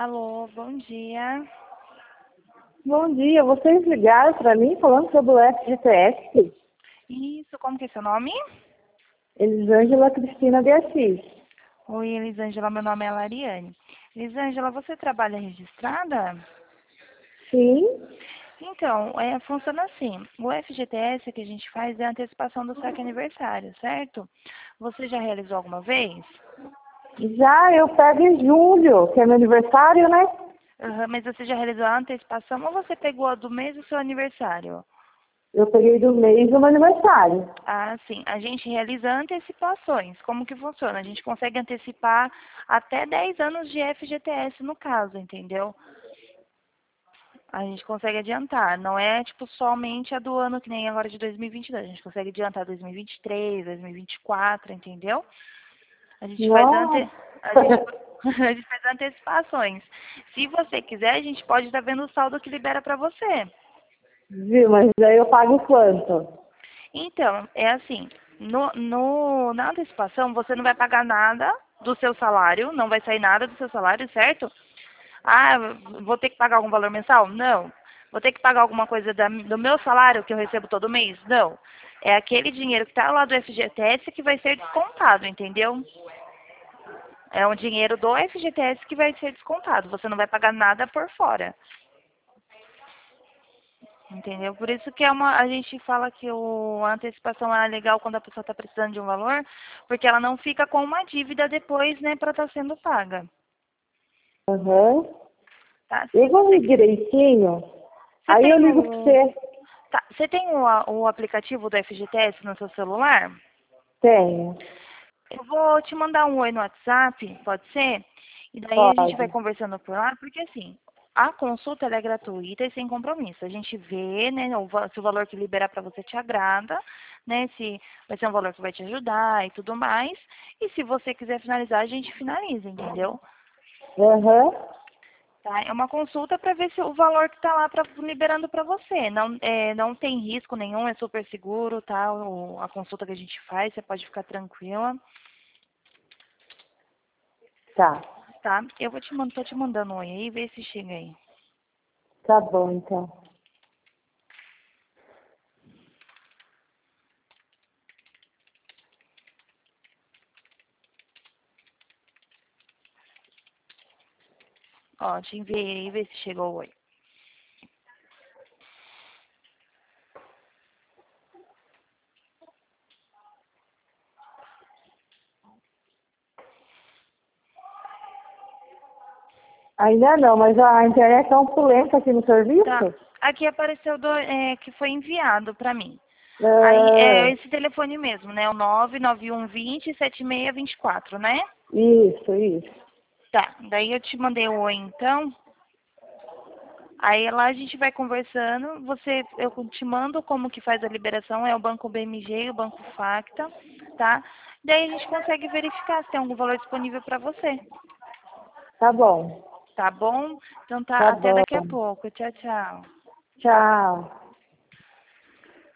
Alô, bom dia. Bom dia, vocês ligaram para mim falando sobre o FGTS? Isso, como que é seu nome? Elisângela Cristina de Assis. Oi, Elisângela, meu nome é Lariane. Elisângela, você trabalha registrada? Sim, Então, funciona assim. O FGTS que a gente faz é a antecipação do saque aniversário, certo? Você já realizou alguma vez? já eu pego em julho, que é meu aniversário, né? Aham, mas você já realizou a antecipação ou você pegou a do mês do seu aniversário? Eu peguei do mês do meu aniversário. Ah, sim. A gente realiza antecipações. Como que funciona? A gente consegue antecipar até 10 anos de FGTS no caso, entendeu? A gente consegue adiantar. Não é, tipo, somente a do ano que nem agora de 2022. A gente consegue adiantar 2023, 2024, entendeu? A gente faz Nossa, a gente, a gente faz antecipações. Se você quiser, a gente pode estar vendo o saldo que libera para você. viu, mas aí eu pago quanto? Então, é assim, na antecipação você não vai pagar nada do seu salário, não vai sair nada do seu salário, certo? Ah, vou ter que pagar algum valor mensal? Não. Vou ter que pagar alguma coisa do meu salário que eu recebo todo mês? Não. É aquele dinheiro que está lá do FGTS que vai ser descontado, entendeu? É um dinheiro do FGTS que vai ser descontado. Você não vai pagar nada por fora. Entendeu? Por isso que a gente fala que a antecipação é legal quando a pessoa está precisando de um valor, porque ela não fica com uma dívida depois, né, para estar sendo paga. Aham. Tá? Se Eu vou você, ir direitinho, você aí eu tem ligo para você. você tem o aplicativo do FGTS no seu celular? Tenho, Eu vou te mandar um oi no WhatsApp, pode ser? E daí a gente vai pode. conversando por lá, porque assim, a consulta ela é gratuita e sem compromisso. A gente vê, né, se o valor que liberar para você te agrada, né, se vai ser um valor que vai te ajudar e tudo mais. E se você quiser finalizar, a gente finaliza, entendeu? Aham, Tá? É uma consulta para ver se o valor que está lá liberando para você. Não, não tem risco nenhum, é super seguro, tá? A consulta que a gente faz, você pode ficar tranquila. tá. Tá? Eu tô te mandando um oi aí, vê se chega aí. Tá bom, então. Ó, te enviei aí, vê se chegou o oi. Ainda não, mas a internet é um pulento aqui no Tá? serviço? Aqui apareceu que foi enviado pra mim. Aí é Ah, esse telefone mesmo, né? O 99120 7624, né? isso. Tá. Daí eu te mandei o oi então. Aí lá a gente vai conversando. Eu te mando como que faz a liberação, é o Banco BMG e o Banco Facta, tá? Daí a gente consegue verificar se tem algum valor disponível para você. Tá bom. Tá bom? Então tá, Tá até bom. daqui a pouco. Tchau, tchau. Tchau.